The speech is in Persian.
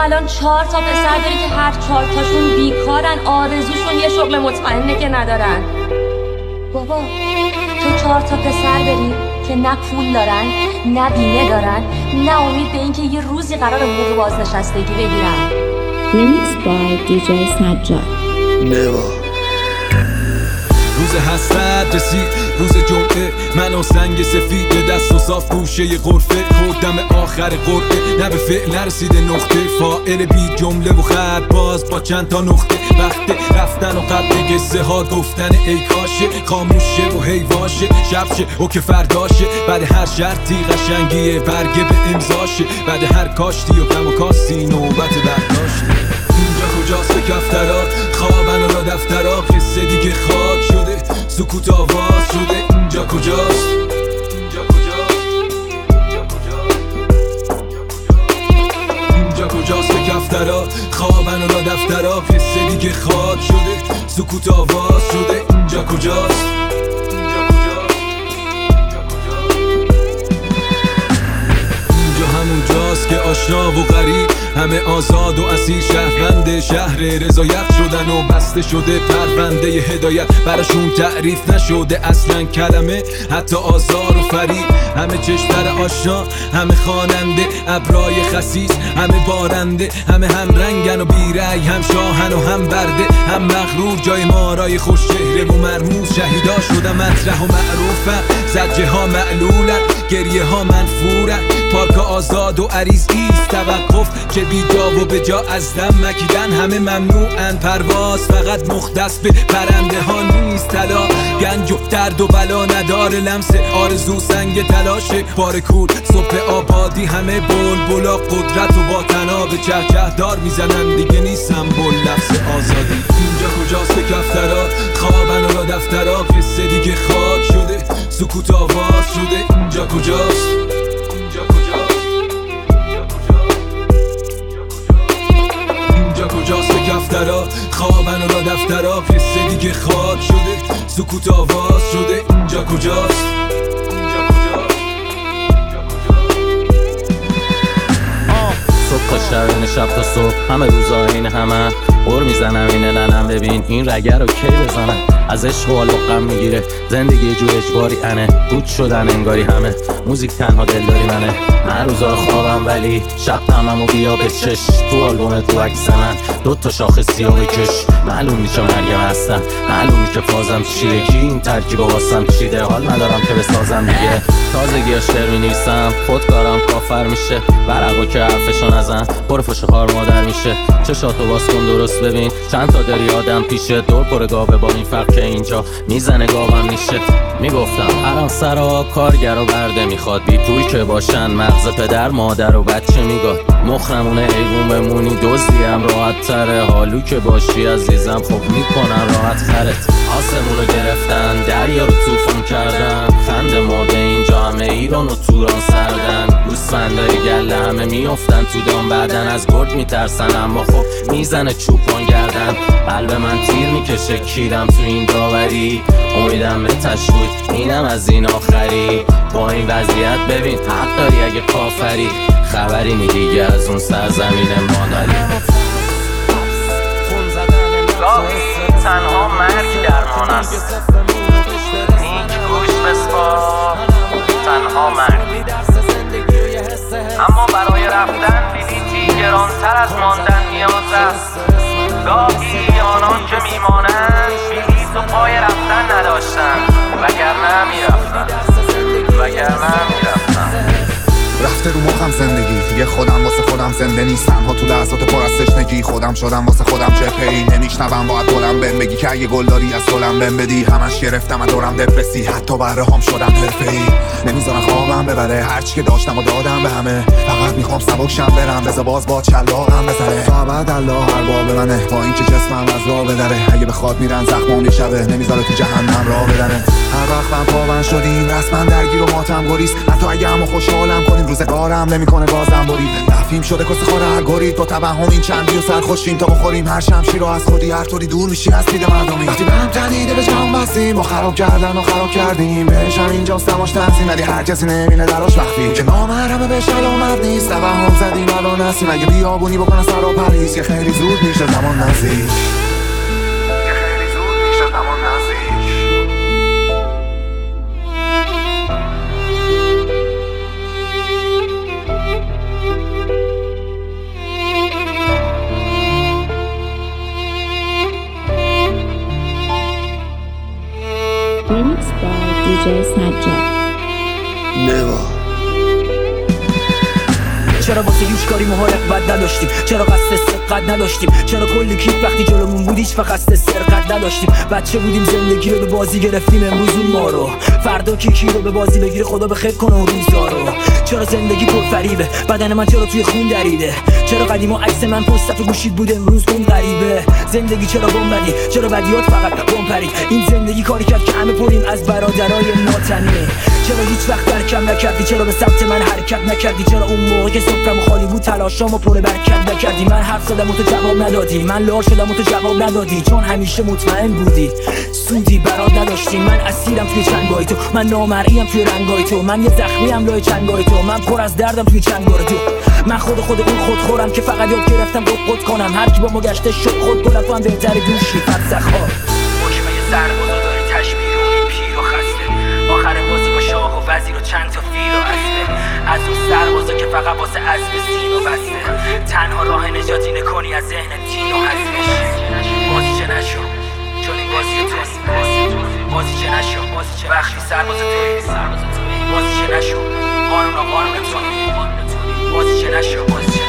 الان 4 تا پسر داری که هر 4 تاشون بیکارن، آرزوشون یه شغل مطمئنه که ندارن. بابا تو 4 تا پسر داری که نه پول دارن، نه بیمه دارن، نه امید به این که یه روزی قرار حقوق بازنشستگی بگیرن. Remixed by DJ سجاد. روز حسرت رسید، روز جمعه، من و سنگ سفید دست و صاف گوشه غرفه، خوردم آخر قرعه، نه به فعل نرسیده نقطه، فاعل بی جمله و خط باز با چند تا نقطه، وقت رفتن و قبل قصه ها گفتن ای کاشه، خاموشه و هیواشه، شبشه و که فرداشه، بعد هر شرطی قشنگیه برگه به امضاشه، بعد هر کاشتی و کم و کاستی نوبت برداشته. اینجا کجاست به کفترها، خوابن و را دفترها، قصه دیگه خاک شده، سکوت آواز شده. اینجا کجاست؟ اینجا کجاست به کفترها، خوابن و را دفترها، قصه دیگه خاک شده، سکوت آواز شده. اینجا کجاست؟ همون جاست که آشنا و غریب، همه آزاد و اسیر، شهروند شهر رضایت شدن و بسته شده پرونده هدایت، براشون تعریف نشده اصلا کلمه، حتی آزار و فریب. همه چشمر آشنا، همه خواننده، ابرای خسیس، همه بارنده، همه هم رنگن و بیرای، هم شاهن و هم برده، هم مغرور، جای مارای خوش چهره و مرموز، شهیدا شدن مطرح و معروفن، زجه ها معلولن، گریه ها منفورن، پارک آزاد و عریض ایست توقف، چه بیجا و به جا از دم مکیدن، همه ممنوعن، پرواز فقط مختص به پرنده ها نیست، طلا گنج و درد و بلا نداره، لمس آرزو سنگ تلاشه، بارکور صبح آبادی، همه بلبلا قدرت و با تناب چهچه دار میزنن، دیگه نیست سمبل لفظ آزادی. اینجا کجاست به کفترها، خوابن و را دفترها، قصه دیگه خاک شده، سکوت آواز شده. اینجا کجاست؟ کجاست به کفترها، خوابن و را دفترها، قصه دیگه خاک شده، سکوت آواز شده. اینجا کجاست؟ صبح تا شب اینه، شب تا صبح، همه روزا اینه، همه قر میزنم اینه، ننم ببین این رگه رو کی بزنم، از عشق و غم میگیره زندگی یه جور اجباری انه، بود شدن انگاری همه، موزیک تنها دلداری منه، من روزا خوابم ولی شب هممو بیا به چش، تو آلبوم تو عکس من 2 تا شاخه سیاه بکش، معلوم نیست چه مرگم هستم، معلوم نیست که فازم چیه، کی این ترکیب واسم چیده، حال ندارم که بسازم دیگه، تازگی شعر مینویسم، خودکارم کافر میشه، ورقو که حرفشو نزن پر فش خار مادر میشه، چشاتو باز کن درست ببین چند تا داری آدم پیشه، دور پر گاوه با این فرق که اینجا میزنه گاوم میشه. میگفتم هران سرا کارگر و برده میخواد، بی پول که باشن مغز پدر مادر و بچه میگاد، مخنمونه ایوون بمونی دزدیم راحت تره، حالو که باشی عزیزم خب میکنن راحت خرت، آسمونو گرفتن دریا رو طوفان کردن، خنده مرده اینجا همه ایران و توران سردن، گوسفندای گله همه میافتن تو دام، بعدن از گرد میترسن اما خب میزنه چوپان گردن، قلب من تیر میکشه کیرم تو این داوری، امیدم به تشوید اینم از این آخری، با این وضعیت ببین حق داری اگه کافری، خبری نی دیگه از اون سرزمین مادری، گاهی تنها مرگ درمان است، نیک گوش بسپار تنها مرگ، اما برای رفتن بلیطی گرانتر از ماندن نیاز است، گاهی آنان که میمانند بلیط و پای رفتن نداشتند، وگرنه میرفتن. رفته رو مخم زندگی دیگه، خودم واسه خودم زنده نیستم، ها تو لحظات پر از تشنگی، خودم شدم واسه خودم جبهه‌ای، نمیشنوم باید دلم بهم بگی که اگه گل داری از گلم بهم بدی، همش گرفتم از دورم دپرسی، حتی برهام شدم حرفه‌ای، نمیذارن خوابم ببره، هرچی که داشتم و دادم به همه، فقط میخوام سبکشم برم، بذار باز با چلاقم بزنه، تا ابد الله هر باب منه، با اینکه جسمم از راه بدره، اگه بخواد میرن زخمام یه شبه، نمیذاره تو جهنم راه بدنه، هر وقتم پابند شدیم رسما درگیر و ماتم گریز. حتی اگه همو خوشحالم کنیم روزگارم نمیکنه گازم برید. نفیم شده کس خاره هر گرید با توهم این چندی و سرخوشیم تا بخوریم هر شمشیر رو از خودی. هر طوری دور میشی از دید مردمی وقتی به هم تنیده به جام بستیم با خراب کردن و خراب کردیم. بهشم اینجا سماش تنسیم ولی هر کسی نمینه دراش وقتی که نامحرمه به شلامت نیست. توهم زدیم الان هستیم اگه بیابونی بکنه سر و پریز که خیلی زود میشه زمان نزدیک. Remixed by DJ Sajjad. چرا واسه هیچ کاری مهارت نداشتیم؟ چرا قصد سرقت نداشتیم؟ چرا کلی کیف وقتی جلومون بود هیچ وقت قصد سرقت نداشتیم؟ بچه بودیم زندگی رو به بازی گرفتیم امروز اون ما رو. فردا کی رو به بازی بگیره خدا به خیر کنه اون روزا رو. چرا زندگی پرفریبه؟ بدن من چرا توی خون دریده؟ چرا قدیما عکس من پشت صف گوشید بود امروز اون غریبه؟ زندگی چرا بمبدی؟ چرا بدیات فقط بمپرید؟ این زندگی کاری کرد که همه پریم از برادرای ناتنی. چرا هیچ وقت درکم نکردی؟ چرا به سمت من حرکت نکردی؟ چرا اون موقع که سفرم خالی بود تلاشامو پر برکت نکردی؟ من حرف زدم و تو جواب ندادی، من لار شدم و تو جواب ندادی، چون همیشه مطمئن بودی سودی برات نداشتی. من اسیرم توی چنگای تو، من نامرئیم توی رنگای تو، من یه زخمیم لای چنگای تو، من پر از دردم توی چنگای تو. من خود اون خودخورم که فقط یاد گرفتم قد کنم. هر کی با ما گشته شد خود گلت تو هم بهتری دوشی فلسخا. حکمه سربازا داری تشبیه اونی پیر و خسته. آخر بازی با شاه و وزیر و چند تا فیل و اسبه. از اون سربازا که فقط واسه اسب سین و بسته. تنها راه نجاتی نکنی از ذهن دین و حزمش. بازی چه نشو چون این بازی توست. بازی چه نشو وقتی سرباز توی. بازی چه نشو قانون توی. بازی چه نشو